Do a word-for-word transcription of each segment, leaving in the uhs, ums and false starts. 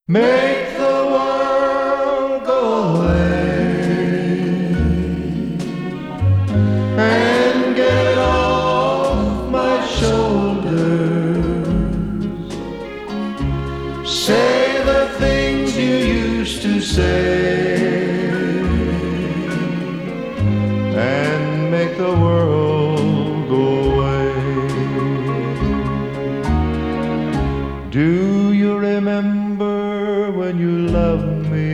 Make the world go away and get it off my shoulders. Say the things you used to say and make the world go away. Do you remember when you loved me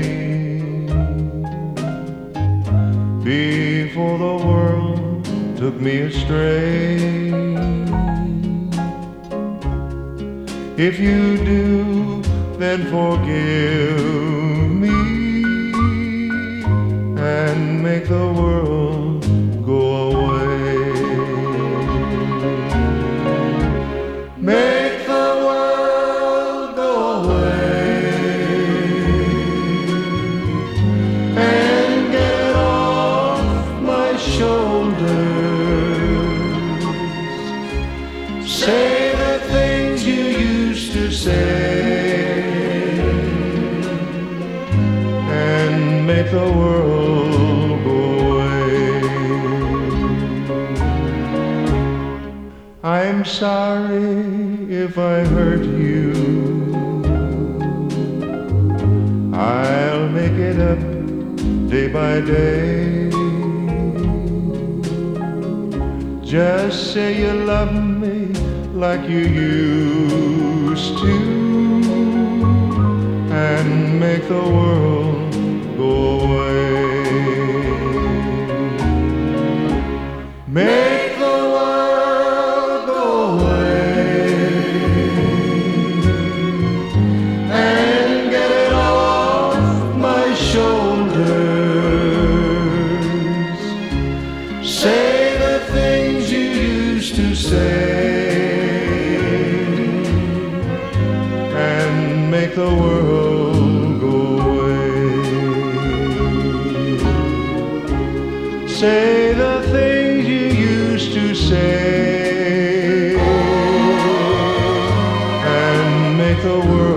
before the world took me astray? If you do, then forgive me and make the world go away. Make the world go away and get it off my shoulders. Say the things you used to say and make the world go away. I'm sorry if I hurt you. I'll make it up day by day. Just say you love me like you used to and make the world go away. Make the world go away and get it off my shoulders. Say the things you used to say and make the world go away. Say the things you used to say and make the world